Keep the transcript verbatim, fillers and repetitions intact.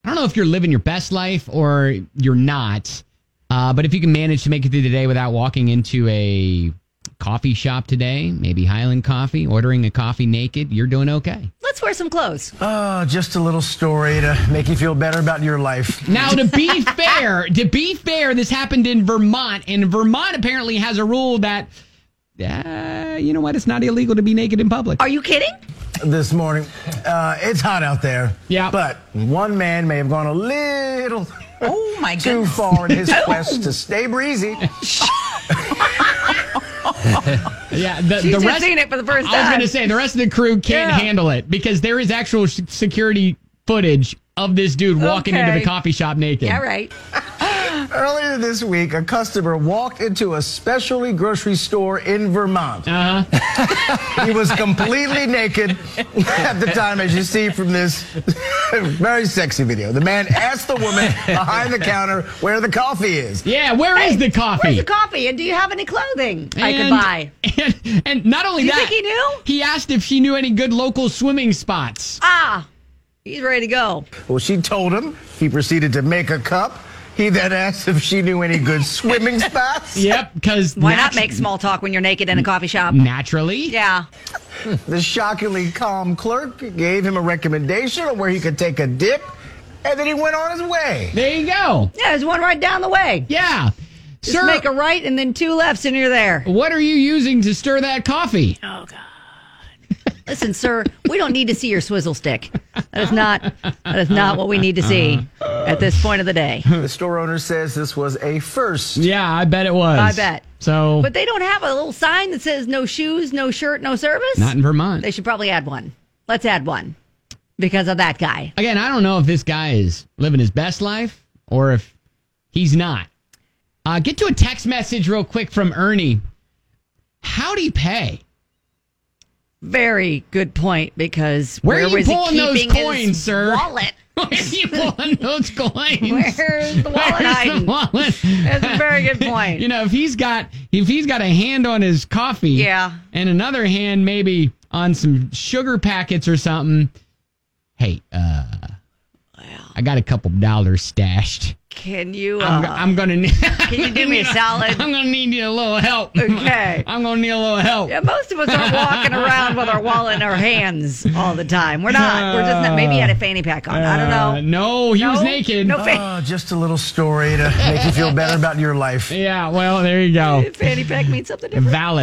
don't know if you're living your best life or you're not, uh, but if you can manage to make it through the day without walking into a coffee shop today, maybe Highland Coffee, ordering a coffee naked, you're doing okay. Let's wear some clothes. Oh, just a little story to make you feel better about your life. Now, to be fair, to be fair, this happened in Vermont, and Vermont apparently has a rule that, uh, you know what, it's not illegal to be naked in public. Are you kidding? This morning, uh, it's hot out there. Yeah. But one man may have gone a little Oh, my too goodness. far in his quest to stay breezy. Yeah, the, She's the just rest, seen it for the first I was time. going to say, the rest of the crew can't Yeah. handle it because there is actual sh- security footage of this dude walking into Okay. the coffee shop naked. Yeah, right. Earlier this week, a customer walked into a specialty grocery store in Vermont. Uh-huh. He was completely naked at the time, as you see from this very sexy video. The man asked the woman behind the counter where the coffee is. Yeah, where is Hey, the coffee? Where's the coffee? And do you have any clothing I could And- buy? And, and not only Do you that, think he knew? he asked if she knew any good local swimming spots. Ah, he's ready to go. Well, she told him. He proceeded to make a cup. He then asked if she knew any good swimming spots. Yep, because Why not make small talk when you're naked in a coffee shop? naturally? Yeah. The shockingly calm clerk gave him a recommendation on where he could take a dip, and then he went on his way. There you go. Yeah, there's one right down the way. Yeah. Just Sir, make a right and then two lefts and you're there. what are you using to stir that coffee? Oh, God. Listen, sir, we don't need to see your swizzle stick. That is not that is not what we need to see at this point of the day. The store owner says this was a first. Yeah, I bet it was. I bet. So, But they don't have a little sign that says no shoes, no shirt, no service? not in Vermont. They should probably add one. Let's add one because of that guy. Again, I don't know if this guy is living his best life or if he's not. Uh, get to a text message real quick from Ernie. How'd he pay? Very good point because Where are you was he pulling those keeping his coins, sir? Wallet. Where are you pulling those coins? Where's the wallet Where's hiding? the wallet? That's a very good point. You know, if he's got if he's got a hand on his coffee, Yeah. and another hand maybe on some sugar packets or something. Hey, uh, I got a couple dollars stashed. Can you? I'm, Uh, I'm gonna. Need, can you do me a solid? I'm gonna need you a little help. Okay. I'm gonna need a little help. Yeah, most of us aren't walking around with our wallet in our hands all the time. We're not. We're just not. Maybe he had a fanny pack on. I don't Uh, know. no, he was No? naked. No fa- Oh, just a little story to make you feel better about your life. Yeah, well, there you go. fanny pack means something different. Valid.